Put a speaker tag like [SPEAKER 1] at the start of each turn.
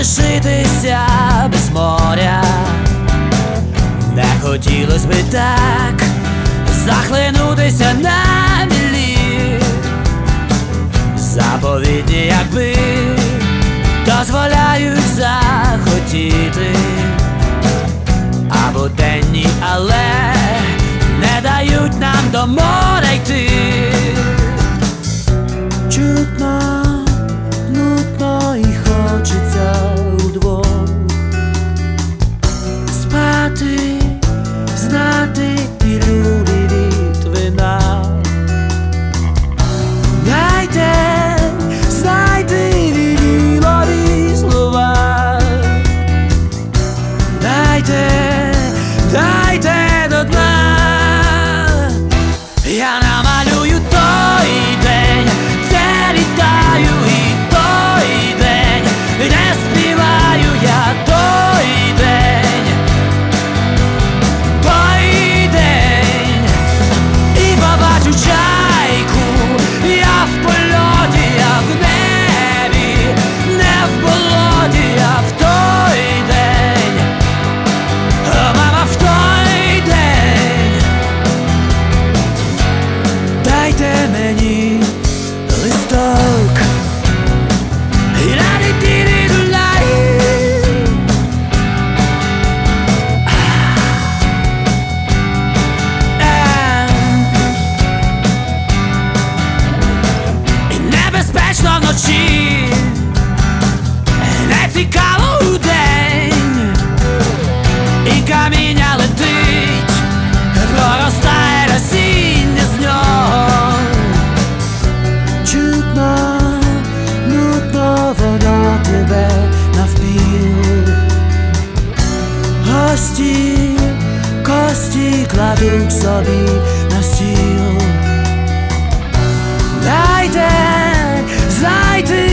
[SPEAKER 1] залишитися без моря. Не хотілось би так захлинутися на мілі. Заповідні, якби дозволяють захотіти, або денні, але не дають нам до моря йти. Чутно, нудно і хочеться удвох спати, знати пілюлі від вина. Знайте вілілові слова. Дайте до дна. Я намалюю той день, де літаю, і той день, де співаю я, той день, і побачу чайку. Я в польоті, я в небі, не в болоті, я в той день, мама, в той день. Дайте мені листок, і небезпечно вночі, не цікаво удень, і каміння летить, проростає насіння з нього. Чутно, нудно, воно тебе навпіл. Гості, кості кладуть собі на стіл. Дайте,